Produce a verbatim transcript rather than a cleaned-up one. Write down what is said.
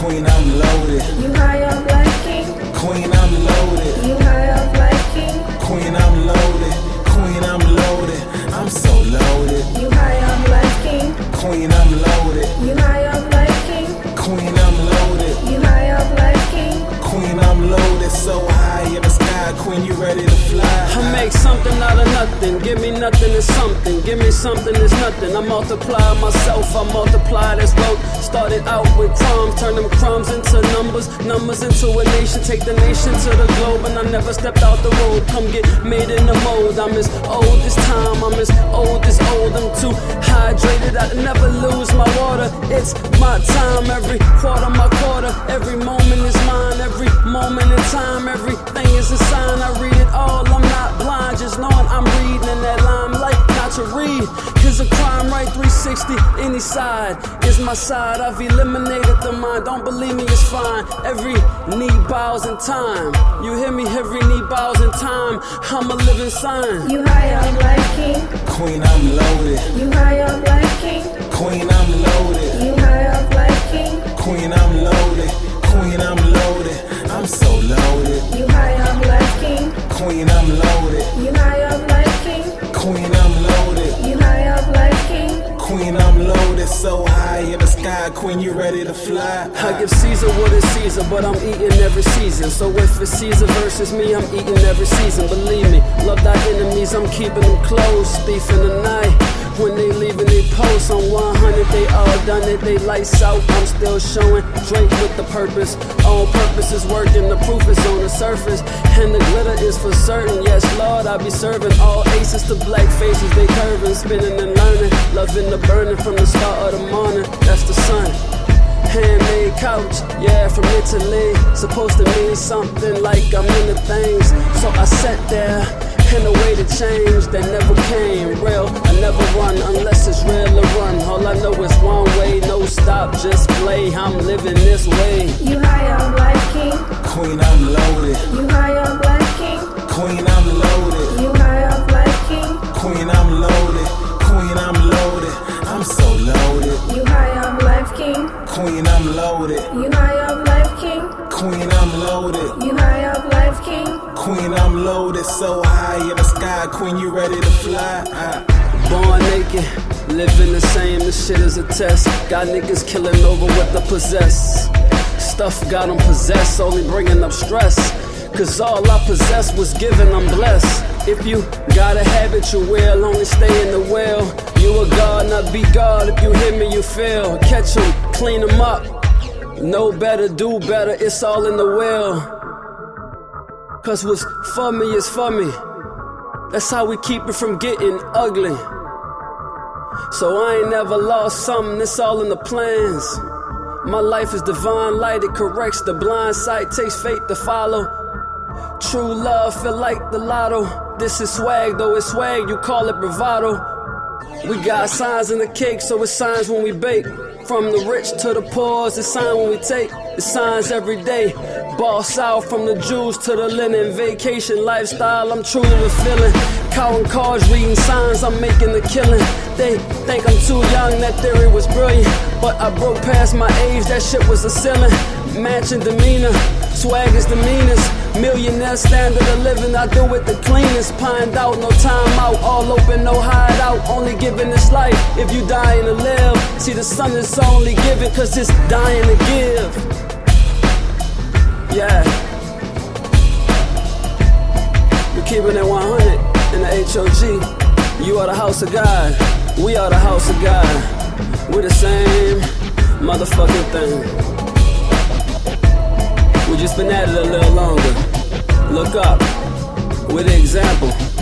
Queen, I'm loaded. You high up like king. Queen, I'm loaded. You high up like king. Queen, I'm loaded. Queen, I'm loaded. I'm so loaded. You high up like king. Queen, I'm loaded. You high up like king. Queen, I'm loaded. You high up like king. Queen, I'm loaded. So high in the sky. Queen, you ready to fly? I make something out of nothing. Give me nothing is something. Give me something is nothing. I multiply myself. I multiply this road. Started out with crumbs, turn them crumbs into numbers, numbers into a nation. Take the nation to the globe, and I never stepped out the road. Come get made in the mold. I'm as old as time. I'm as old as old. I'm too hydrated. I never lose my water. It's my time. Every quarter, my quarter. Every moment is mine. Every moment in time. Everything is a sign. I read it all. I'm not blind. Just knowing I'm reading in that limelight. Not to read. Cause a crime right three sixty. Any side is my side. I've eliminated the mind. Don't believe me, it's fine. Every knee bows in time. You hear me? Every knee bows in time. I'm a living sign. You high up like king. Queen, I'm loaded. You high up like king. Queen, I'm loaded. You high up like king. Queen, I'm loaded. Queen, I'm loaded. I'm so loaded. You high up like king. Queen, I'm loaded. You high up like king. Queen, I'm loaded. You high up like king. Queen, I'm loaded. So high in the sky. Queen, you ready to fly? I give Caesar what is Caesar, but I'm eating every season. So if it's Caesar versus me, I'm eating every season. Believe me, love thy enemies, I'm keeping them close. Thief in the night, when they leaving they post. On one hundred, they all done it, they lights out. I'm still showing Drake with the purpose. On purpose is working, the proof is on the surface. And the glitter is for certain. Yes, Lord, I be serving all aces to black faces. They curving, spinning and learning. Loving the burning from the start of the morning. That's the sun. Handmade couch, yeah, from Italy. Supposed to mean something like I'm into things. So I sat there, and the way to change that never came. Real, I never run unless it's real to run. All I know is one way, no stop, just play. I'm living this way. You high up like king. Queen, I'm loaded. You high up like king. Queen, I'm loaded. You high up like king. Queen, I'm loaded. Queen, I'm loaded. I'm so loaded. You high up like king. Queen, I'm loaded. You high up like king. Queen, I'm loaded. You high up like king. Queen, I'm loaded. So high in the sky. Queen, you ready to fly? Uh. Born naked, living the same, this shit is a test. Got niggas killing over what they possess. Stuff got them possessed, only bringing up stress. Cause all I possess was given, I'm blessed. If you got a habit, you will only stay in the well. You a God, not be God. If you hit me, you fail. Catch 'em, clean 'em up. Know better, do better, it's all in the will. Cause what's for me is for me. That's how we keep it from getting ugly. So I ain't never lost something, it's all in the plans. My life is divine light, it corrects the blind sight. Takes faith to follow. True love feel like the lotto. This is swag, though it's swag, you call it bravado. We got signs in the cake, so it's signs when we bake. From the rich to the poor, it's a sign when we take. It's signs every day. Boss out from the Jews to the linen. Vacation lifestyle, I'm true to the feeling. Counting cards, reading signs, I'm making the killing. They think I'm too young, that theory was brilliant. But I broke past my age, that shit was a ceiling. Matching demeanor, swag is the meanest. Millionaire standard of living, I do it the cleanest. Pined out, no time out, all open, no hideout. Only giving this life if you dying to live. See, the sun is only giving cause it's dying to give. Yeah. We keeping it one hundred in the H O G. You are the house of God, we are the house of God. We're the same motherfucking thing. We just been at it a little longer. Look up, we're the example.